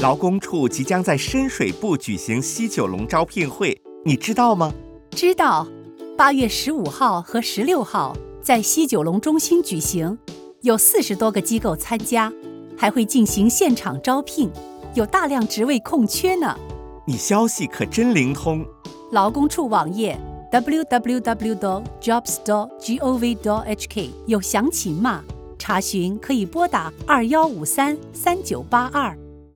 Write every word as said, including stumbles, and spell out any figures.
劳工处即将在深水埗举行西九龙招聘会，你知道吗？ 知道，八月十五号和十六号在西九龙中心举行，有四十多个机构参加，还会进行现场招聘，有大量职位空缺呢。 你消息可真灵通。 劳工处网页 double-u double-u double-u 点 jobs 点 gov 点 h k 有详情码，查询可以拨打二一五三三九八二。